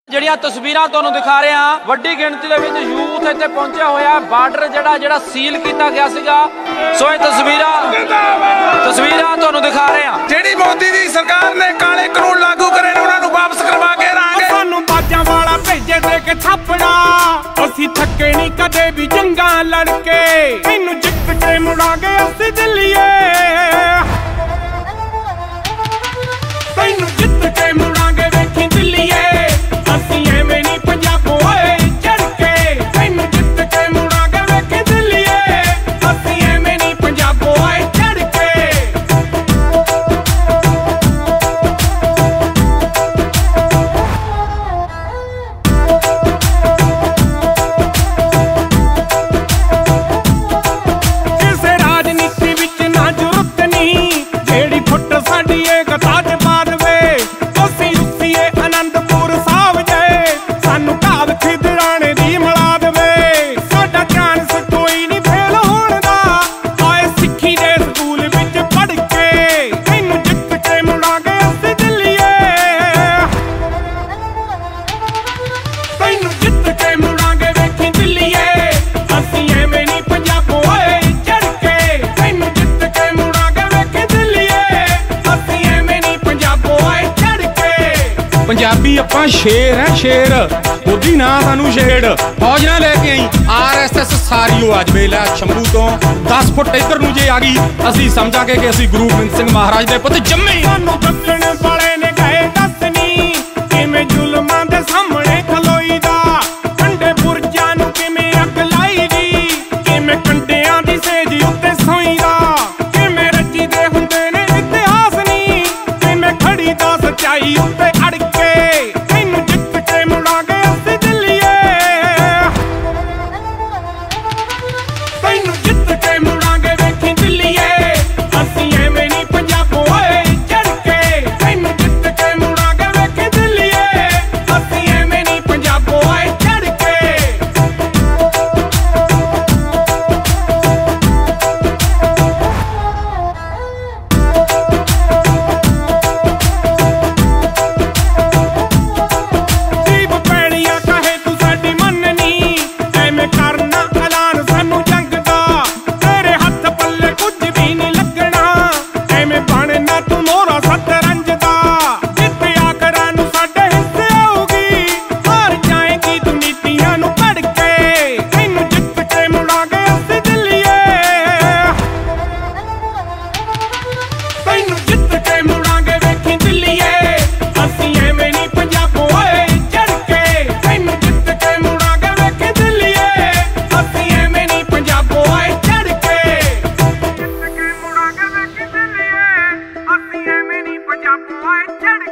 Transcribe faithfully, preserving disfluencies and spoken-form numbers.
ਜਿਹੜੀਆਂ ਤਸਵੀਰਾਂ ਤੁਹਾਨੂੰ ਦਿਖਾ ਰਹੇ ਹਾਂ, ਵੱਡੀ ਗਿਣਤੀ ਦੇ ਵਿੱਚ ਯੂਥ ਇੱਥੇ ਪਹੁੰਚਿਆ ਹੋਇਆ। ਬਾਰਡਰ ਜਿਹੜਾ ਜਿਹੜਾ ਸੀਲ ਕੀਤਾ ਗਿਆ ਸੀਗਾ, ਸੋ ਇਹ ਤਸਵੀਰਾਂ ਤਸਵੀਰਾਂ ਤੁਹਾਨੂੰ ਦਿਖਾ ਰਹੇ ਹਾਂ। ਜਿਹੜੀ ਮੋਦੀ ਦੀ ਸਰਕਾਰ ਨੇ ਕਾਲੇ ਕਾਨੂੰਨ ਲਾਗੂ ਕਰੇ ਨੇ ਉਹਨਾਂ ਨੂੰ ਵਾਪਸ ਕਰਵਾ ਕੇ ਰਾਂਗੇ। ਸਾਨੂੰ ਬਾਜਾਂ ਵਾਲਾ ਭੇਜੇ ਦੇ ਕੇ ਥਾਪੜਾ, ਅਸੀਂ ਥੱਕੇ ਨਹੀਂ ਕਦੇ ਵੀ ਜੰਗਾਂ ਲੜ ਕੇ, ਇਹਨੂੰ ਜਿੱਤ ਕੇ ਮੁੜਾਂਗੇ ਅਸੀਂ ਦਿੱਲੀਏ, ਤੈਨੂੰ ਜਿੱਤ ਕੇ ਮੁੜਾਂਗੇ ਵੇਖੀ ਦਿੱਲੀਏ, ਅਸੀਂ ਐਵੇਂ ਨਹੀਂ ਪੰਜਾਬੋਂ ਓਏ ਚੜ ਕੇ, ਤੈਨੂੰ ਜਿੱਤ ਕੇ ਮੁੜਾਂਗੇ ਵੇਖੀ ਦਿੱਲੀਏ, ਅਸੀਂ ਐਵੇਂ ਨਹੀਂ ਪੰਜਾਬੋਂ ਓਏ ਚੜ ਕੇ। ਕਿਸੇ ਰਾਜਨੀਤੀ ਵਿੱਚ ਨਾ ਜ਼ਰੂਰਤ ਨਹੀਂ, ਜਿਹੜੀ ਫੁੱਟ ਸਾਡੀ ਏਕਤਾ ਚ ਪਾ ਦੇਵੇ, ਅਸੀਂ ਉੱਸੀਏ ਅਨੰਦਪੁਰ ਸਾਹਿਬ ਜੇ, ਸਾਨੂੰ ਘਾਵ ਖਿਦਰਾਣੇ ਦੀ ਮਿਲਾ ਦੇਵੇ, ਸਾਡਾ ਚਾਂਸ ਕੋਈ ਨਹੀਂ ਫੇਲ ਹੋਣ ਦਾ, ਆਏ ਸਿੱਖੀ ਦੇ ਸਕੂਲ ਵਿੱਚ ਪੜ੍ਹ ਕੇ, ਇਹਨੂੰ ਜਿੱਤ ਕੇ ਮੁੜਾਂਗੇ ਅਸੀਂ ਦਿੱਲੀਏ, ਤੈਨੂੰ ਜਿੱਤ ਕੇ ਮੁੜਾਂਗੇ ਵੇਖੀ ਦਿੱਲੀਏ, ਅਸੀਂ ਐਵੇਂ ਨਹੀਂ ਪੰਜਾਬੋਂ ਓਏ ਚੜ ਕੇ, ਤੈਨੂੰ ਜਿੱਤ ਕੇ ਮੁੜਾਂਗੇ ਵੇਖੀ ਦਿੱਲੀਏ, ਅਸੀਂ ਐਵੇਂ ਨਹੀਂ ਪੰਜਾਬੋਂ ਓਏ ਚੜ ਕੇ। ਪੰਜਾਬੀ ਆਪਾਂ ਸ਼ੇਰ ਹੈ ਸ਼ੇਰ, ਉਹਦੀ ਨਾ ਸਾਨੂੰ ਛੇੜ, ਫੌਜ ਨਾ ਲੈ ਕੇ ਆਈ ਆਰ ਐਸ ਐਸ ਸਾਰੀ ਉਹ ਅੱਜ ਵੇਲਾ ਸ਼ੰਭੂ ਤੋਂ ਦਸ ਫੁੱਟ ਇੱਧਰ ਨੂੰ ਜੇ ਆ ਗਈ, ਅਸੀਂ ਸਮਝਾਂਗੇ ਕਿ ਅਸੀਂ ਗੁਰੂ ਗੋਬਿੰਦ ਸਿੰਘ ਮਹਾਰਾਜ ਦੇ ਪੁੱਤ ਜੰਮੇ। ਸਾਨੂੰ ਦੱਸਣ ਵਾਲੇ ਨੇ ਕਹੇ ਦੱਸਣੀ, ਕਿਵੇਂ ਜ਼ੁਲਮਾਂ ਦੇ ਸਾਹਮਣੇ ਖਲੋਈ ਦਾ, ਠੰਡੇ ਬੁਰਜਾਂ ਨੂੰ ਕਿਵੇਂ ਅੱਗ ਲਾਈ ਦੀ, ਕਿਵੇਂ ਕੰਡਿਆਂ ਦੀ ਸੇਜ ਉੱਤੇ ਸੋਈ ਦਾ, ਕਿਵੇਂ ਰਚੀਦੇ ਹੁੰਦੇ ਨੇ ਇਤਿਹਾਸ ਨਹੀਂ, ਕਿਵੇਂ ਖੜੀ ਦਾ ਸੱਚਾਈ ਉੱਤੇ ਅੜ ਕੇ, ਤੈਨੂੰ ਜਿੱਤ ਕੇ ਮੁੜਾਂਗੇ ਅਸੀਂ ਦਿੱਲੀਏ, ਤੈਨੂੰ ਜਿੱਤ ਕੇ ਮੁੜਾਂਗੇ ਵੇਖੀ ਦਿੱਲੀਏ, ਅਸੀਂ ਐਵੇਂ ਨਹੀਂ ਪੰਜਾਬੋਂ ਓਏ ਚੜ ਕੇ, ਤੈਨੂੰ ਜਿੱਤ ਕੇ ਮੁੜਾਂਗੇ ਵੇਖੀ ਦਿੱਲੀਏ, ਅਸੀਂ ਐਵੇਂ ਨਹੀਂ ਪੰਜਾਬੋਂ ਓਏ ਚੜ ਕੇ। ਜੀਭ ਪੈਣੀਆਂ ਕਹੇ ਤੂੰ ਸਾਡੀ ਮੰਨਣੀ, ਐਵੇਂ ਕਰਨਾ ਐਲਾਨ ਸਾਨੂੰ ਜੰਗ ਦਾ, ਤੇਰੇ ਹੱਥ ਪੱਲੇ ਕੁਝ ਵੀ ਨਹੀਂ ਲੱਗਣਾ, ਐਵੇਂ ਬਣਨਾ ਤੂੰ ਮੋਹਰਾ ਸਤਰੰਜ ਦਾ, ਜਿੱਤਿਆ ਕਰਾਂ ਨੂੰ ਸਾਡੇ ਹਿੱਸੇ ਆਊਗੀ, ਹਾਰ ਜਾਏਗੀ ਤੂੰ ਨੀਤੀਆਂ ਨੂੰ ਪੜ ਕੇ, ਤੈਨੂੰ ਜਿੱਤ ਕੇ ਮੁੜਾਂਗੇ ਅਸੀਂ ਦਿੱਲੀਏ, ਤੈਨੂੰ ਜਿੱਤ ਕੇ ਮੁੜਾਂਗੇ ਵੇਖੀ ਦਿੱਲੀਏ, ਅਸੀਂ ਐਵੇਂ ਨਹੀਂ ਪੰਜਾਬੋਂ ਓਏ ਚੜ ਕੇ, ਤੈਨੂੰ ਜਿੱਤ ਕੇ ਮੁੜਾਂਗੇ ਵੇਖੀ ਦਿੱਲੀਏ, ਅਸੀਂ ਐਵੇਂ ਨਹੀਂ ਪੰਜਾਬੋਂ ਓਏ ਚੜ ਕੇ, ਜਿੱਤ ਕੇ ਮੁੜਾਂਗੇ ਵੇਖੀ ਦਿੱਲੀਏ, ਅਸੀਂ ਐਵੇਂ ਨਹੀਂ ਪੰਜਾਬੋਂ ਓਏ ਚੜ